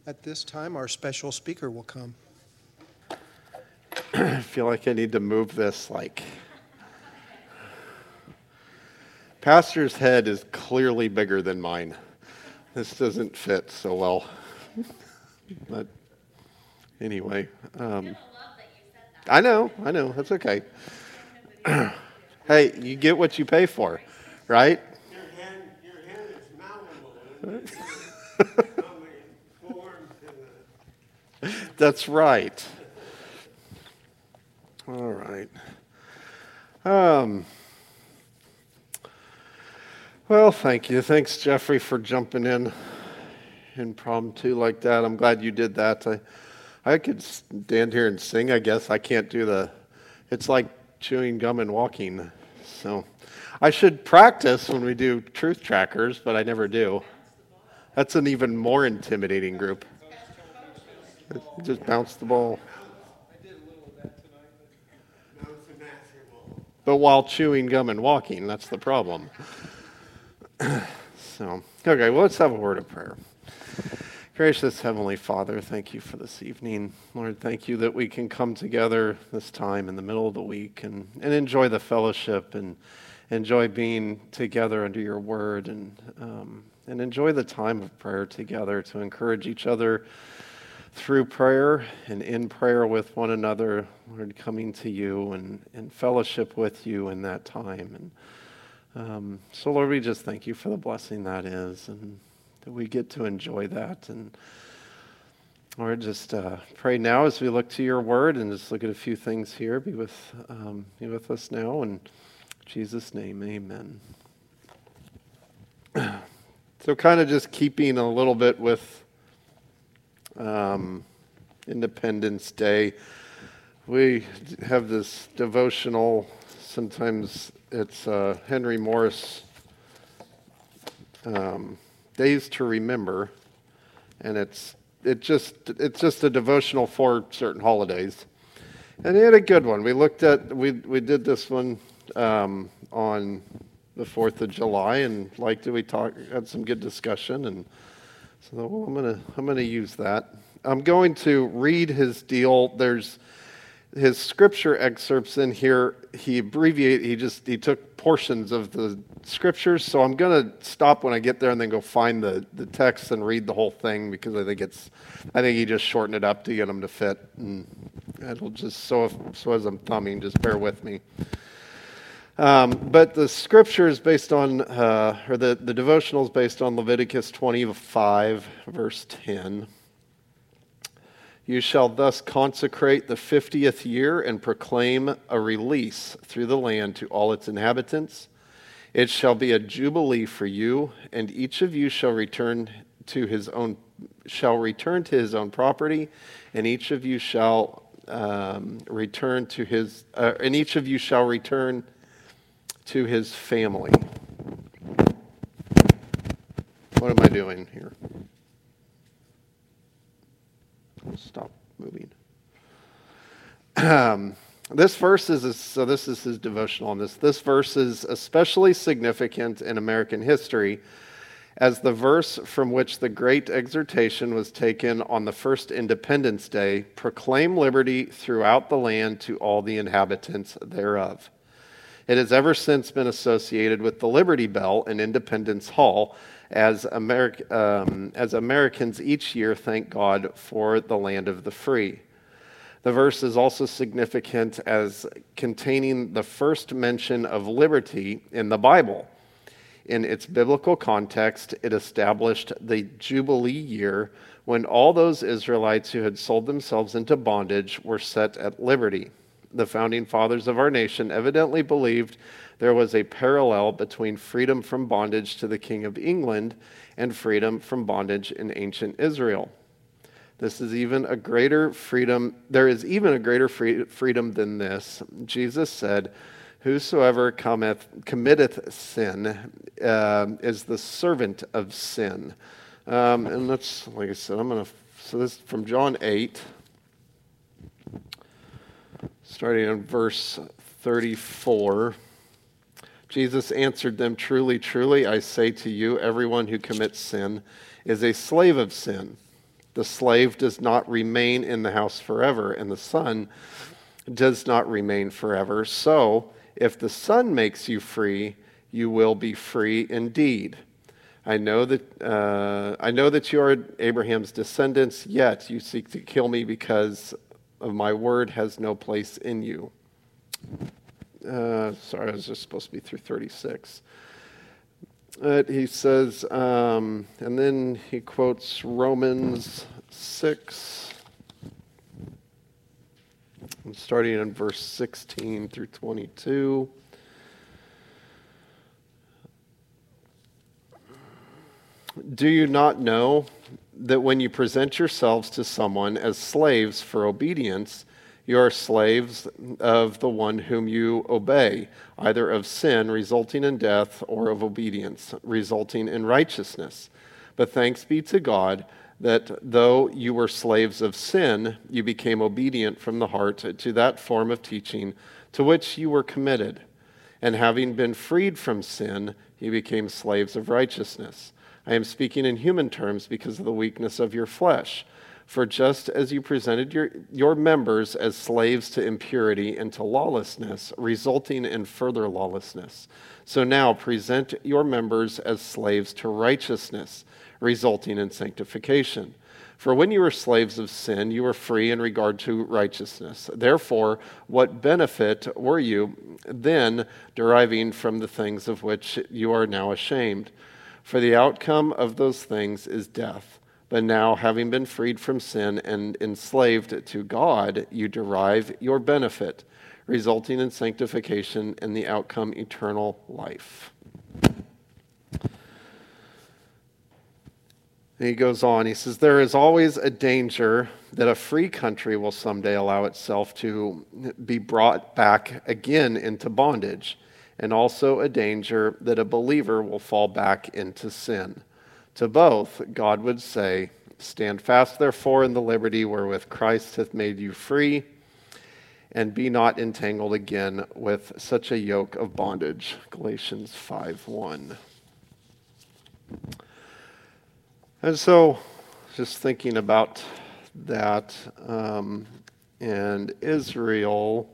At this time, our special speaker will come. I feel like I need to move this Pastor's head is clearly bigger than mine. This doesn't fit so well. But anyway, I know, that's okay. Hey, you get what you pay for, right? Your hand is malleable. That's right. All right. Well, thank you. Thanks, Jeffrey, for jumping in impromptu like that. I'm glad you did that. I could stand here and sing, I guess. I can't do it's like chewing gum and walking. So I should practice when we do truth trackers, but I never do. That's an even more intimidating group. Just bounce the ball. I did a little of that tonight, but now it's a natural. But while chewing gum and walking, that's the problem. So, okay, well, let's have a word of prayer. Gracious Heavenly Father, thank you for this evening. Lord, thank you that we can come together this time in the middle of the week and enjoy the fellowship and enjoy being together under your word and enjoy the time of prayer together to encourage each other through prayer and in prayer with one another, Lord, coming to you and fellowship with you in that time. And so, Lord, we just thank you for the blessing that is and that we get to enjoy that. And Lord, just pray now as we look to your word and just look at a few things here. Be with us now. In Jesus' name, amen. So kind of just keeping a little bit with Independence Day. We have this devotional. Sometimes it's Henry Morris, Days to Remember, and it's just a devotional for certain holidays. And he had a good one. We did this one on the 4th of July, and had some good discussion, and so I'm gonna use that. I'm going to read his deal. There's his scripture excerpts in here. He took portions of the scriptures. So I'm gonna stop when I get there and then go find the text and read the whole thing because I think he just shortened it up to get them to fit. And it'll just so as I'm thumbing, just bear with me. But the scripture is based on, the devotional is based on Leviticus 25, verse 10. You shall thus consecrate the 50th year and proclaim a release through the land to all its inhabitants. It shall be a jubilee for you, and each of you shall return to his own property, and each of you shall return to his family. What am I doing here? Stop moving. This verse is his devotional on this. This verse is especially significant in American history as the verse from which the great exhortation was taken on the first Independence Day, proclaim liberty throughout the land to all the inhabitants thereof. It has ever since been associated with the Liberty Bell in Independence Hall as Americans each year thank God for the land of the free. The verse is also significant as containing the first mention of liberty in the Bible. In its biblical context, it established the Jubilee year when all those Israelites who had sold themselves into bondage were set at liberty. The founding fathers of our nation evidently believed there was a parallel between freedom from bondage to the King of England and freedom from bondage in ancient Israel. There is even a greater freedom than this. Jesus said, "Whosoever committeth sin is the servant of sin." And that's, like I said, so this is from John 8, starting in verse 34. Jesus answered them, "Truly, truly, I say to you, everyone who commits sin is a slave of sin. The slave does not remain in the house forever, and the son does not remain forever. So, if the Son makes you free, you will be free indeed. I know that you are Abraham's descendants, yet you seek to kill me because of my word has no place in you. Sorry, I was just supposed to be through 36. He says, and then he quotes Romans 6, starting in verse 16 through 22. Do you not know that when you present yourselves to someone as slaves for obedience, you are slaves of the one whom you obey, either of sin resulting in death or of obedience resulting in righteousness? But thanks be to God that though you were slaves of sin, you became obedient from the heart to that form of teaching to which you were committed. And having been freed from sin, you became slaves of righteousness. I am speaking in human terms because of the weakness of your flesh. For just as you presented your members as slaves to impurity and to lawlessness, resulting in further lawlessness, so now present your members as slaves to righteousness, resulting in sanctification. For when you were slaves of sin, you were free in regard to righteousness. Therefore, what benefit were you then deriving from the things of which you are now ashamed? For the outcome of those things is death. But now, having been freed from sin and enslaved to God, you derive your benefit, resulting in sanctification and the outcome eternal life. And he goes on, he says, there is always a danger that a free country will someday allow itself to be brought back again into bondage, and also a danger that a believer will fall back into sin. To both, God would say, stand fast therefore in the liberty wherewith Christ hath made you free, and be not entangled again with such a yoke of bondage. Galatians 5:1. And so, just thinking about that, and Israel,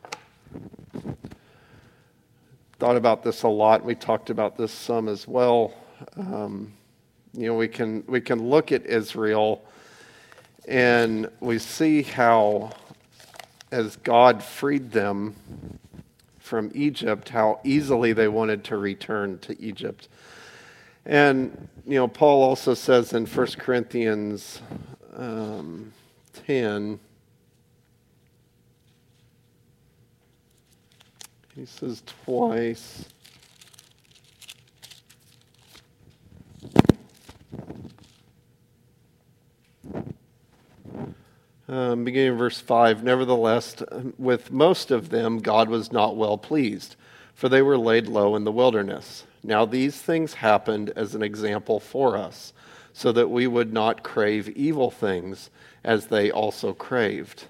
thought about this a lot. We talked about this some as well. We can look at Israel and we see how, as God freed them from Egypt, how easily they wanted to return to Egypt. And, Paul also says in 1 Corinthians 10, he says twice, beginning in verse 5, nevertheless, with most of them God was not well pleased, for they were laid low in the wilderness. Now these things happened as an example for us, so that we would not crave evil things as they also craved.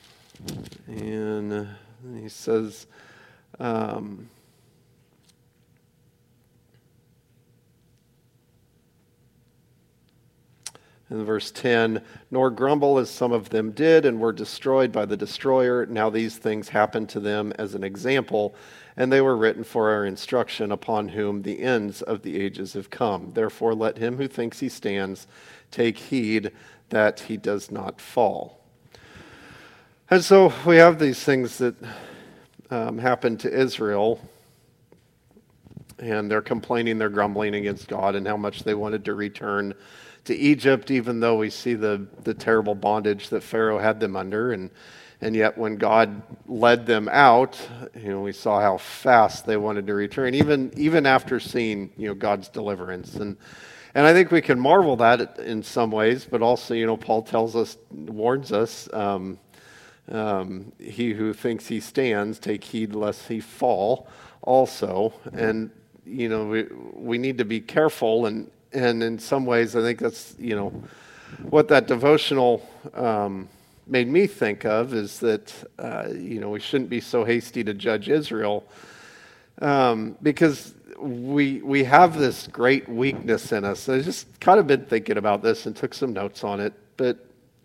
And he says, in verse 10, nor grumble as some of them did and were destroyed by the destroyer. Now these things happened to them as an example, and they were written for our instruction, upon whom the ends of the ages have come. Therefore let him who thinks he stands take heed that he does not fall. And so we have these things that happened to Israel, and they're complaining, they're grumbling against God and how much they wanted to return to Egypt, even though we see the terrible bondage that Pharaoh had them under. And yet when God led them out, we saw how fast they wanted to return, even after seeing, God's deliverance. And I think we can marvel that in some ways, but also, Paul warns us, he who thinks he stands, take heed lest he fall also. And, we need to be careful, and in some ways, I think that's, what that devotional made me think of is that, we shouldn't be so hasty to judge Israel, because we have this great weakness in us. I just kind of been thinking about this and took some notes on it. but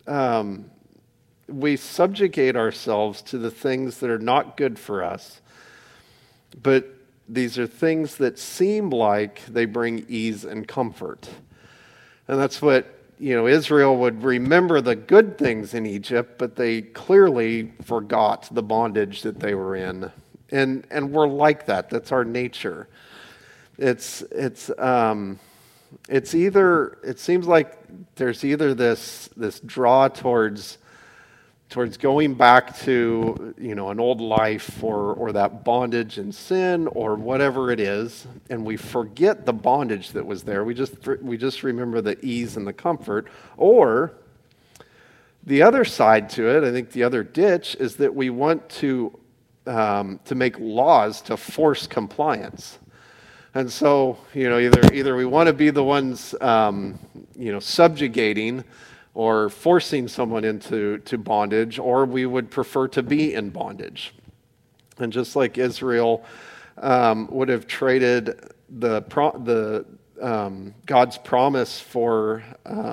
we subjugate ourselves to the things that are not good for us, but these are things that seem like they bring ease and comfort. And that's what, Israel would remember the good things in Egypt, but they clearly forgot the bondage that they were in. And we're like that. That's our nature. It seems like there's either this draw towards going back to an old life or that bondage and sin or whatever it is, and we forget the bondage that was there. We just remember the ease and the comfort. Or the other side to it, I think the other ditch, is that we want to make laws to force compliance. And so either we want to be the ones subjugating or forcing someone into bondage, or we would prefer to be in bondage. And just like Israel would have traded God's promise for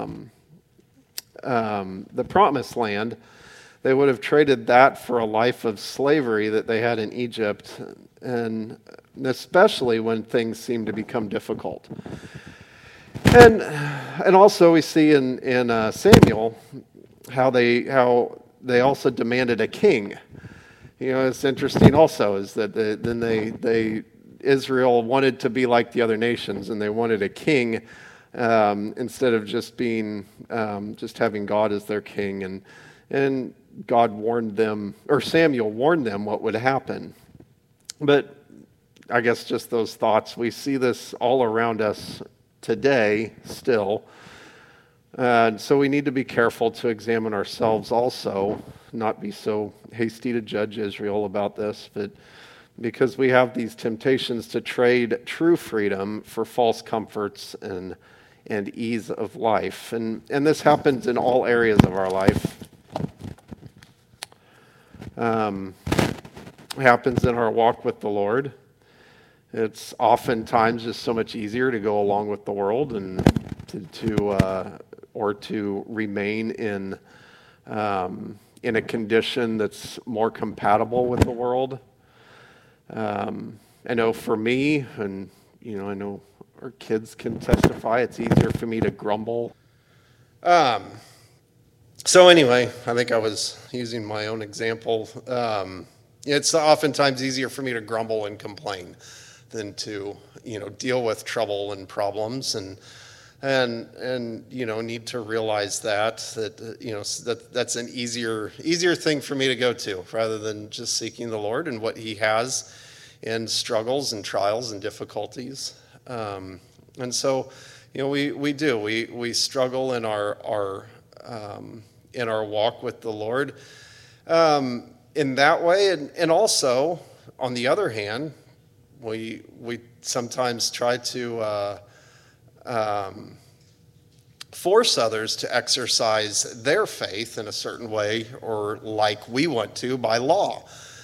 the promised land, they would have traded that for a life of slavery that they had in Egypt, and especially when things seemed to become difficult. And also we see in Samuel how they also demanded a king. It's interesting also is that Israel wanted to be like the other nations, and they wanted a king instead of just having God as their king. And God warned them, or Samuel warned them what would happen. But I guess just those thoughts, we see this all around us today still. So we need to be careful to examine ourselves also, not be so hasty to judge Israel about this, but because we have these temptations to trade true freedom for false comforts and ease of life. And this happens in all areas of our life. Happens in our walk with the Lord. It's oftentimes just so much easier to go along with the world and to remain in a condition that's more compatible with the world. I know for me, and I know our kids can testify, it's easier for me to grumble. So anyway, I think I was using my own example. It's oftentimes easier for me to grumble and complain than to deal with trouble and problems and need to realize that's an easier thing for me to go to rather than just seeking the Lord and what He has in struggles and trials and difficulties. And so we struggle in our walk with the Lord in that way, and also on the other hand, we sometimes try to force others to exercise their faith in a certain way, or like we want to by law.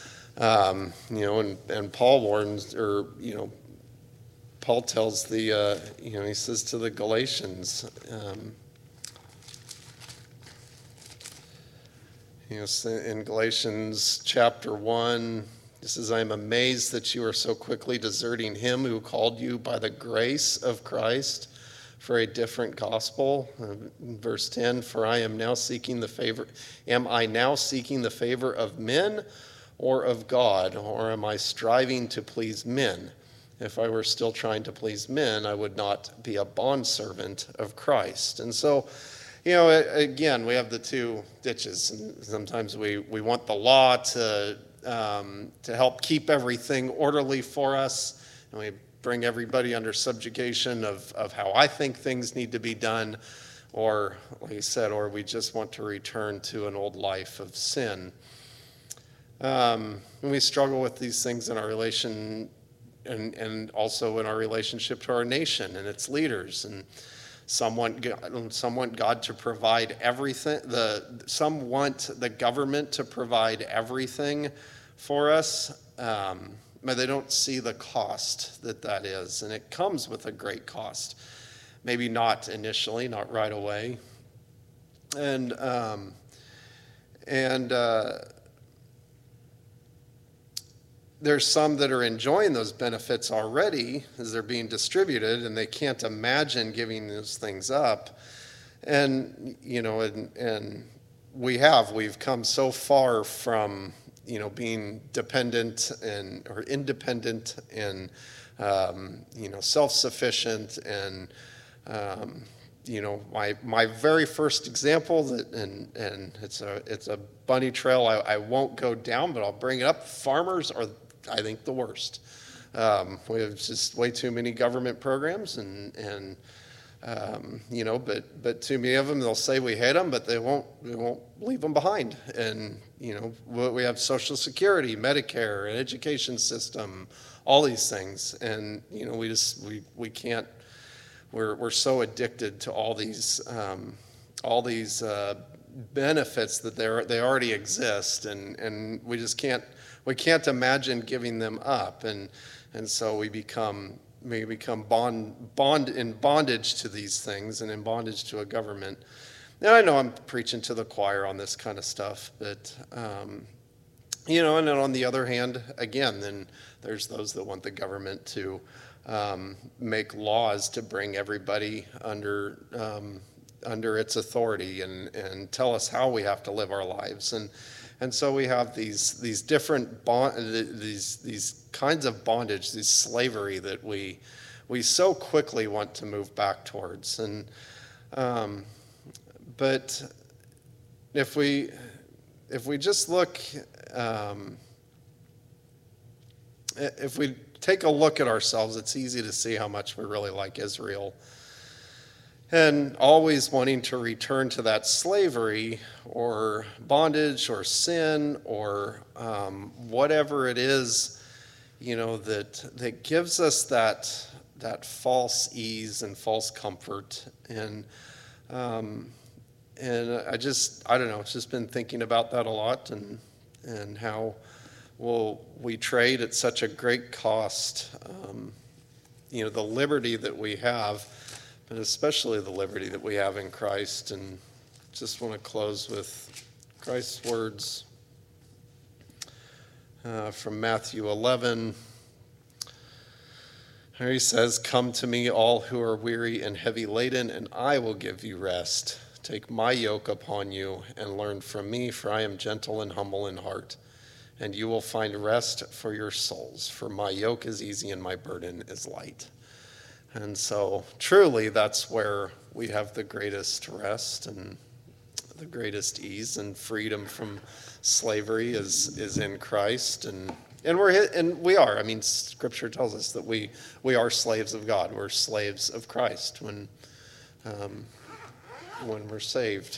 And Paul warns, or Paul tells he says to the Galatians, in Galatians chapter 1. He says, I am amazed that you are so quickly deserting Him who called you by the grace of Christ for a different gospel. In verse 10, for I am now seeking the favor. Am I now seeking the favor of men or of God? Or am I striving to please men? If I were still trying to please men, I would not be a bondservant of Christ. And so, again, we have the two ditches. And sometimes we want the law to help keep everything orderly for us, and we bring everybody under subjugation of how I think things need to be done, or like I said, or we just want to return to an old life of sin. And we struggle with these things in our relation and also in our relationship to our nation and its leaders. And some want God to provide everything. Some want the government to provide everything for us, but they don't see the cost that is, and it comes with a great cost. Maybe not initially, not right away. And and there's some that are enjoying those benefits already as they're being distributed, and they can't imagine giving those things up. And and we've come so far from being dependent or independent and self-sufficient. And my very first example, and it's a bunny trail I won't go down, but I'll bring it up. Farmers are, I think, the worst. We have just way too many government programs, and but too many of them. They'll say we hate them, but they won't leave them behind. And we have Social Security, Medicare, an education system, all these things, and we can't. We're so addicted to all these benefits that they already exist, and we just can't imagine giving them up, and so we become in bondage to these things and in bondage to a government. And I know I'm preaching to the choir on this kind of stuff, but and then on the other hand, again, then there's those that want the government to make laws to bring everybody under its authority and tell us how we have to live our lives. And so we have these different these kinds of bondage, these slavery that we so quickly want to move back towards. And but if we just look, if we take a look at ourselves, it's easy to see how much we really like Israel. And always wanting to return to that slavery or bondage or sin or whatever it is, that gives us that false ease and false comfort. And I don't know, it's just been thinking about that a lot, and how we trade at such a great cost, the liberty that we have, but especially the liberty that we have in Christ. And just want to close with Christ's words from Matthew 11. Here he says, "Come to me, all who are weary and heavy laden, and I will give you rest. Take my yoke upon you and learn from me, for I am gentle and humble in heart, and you will find rest for your souls. For my yoke is easy and my burden is light." And so truly that's where we have the greatest rest and the greatest ease and freedom from slavery is in Christ. And we are. I mean, Scripture tells us that we are slaves of God. We're slaves of Christ when we're saved.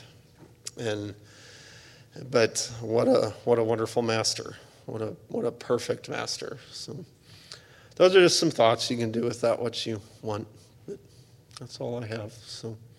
But what a wonderful master. What a perfect master. So those are just some thoughts. You can do with that what you want. But that's all I have. So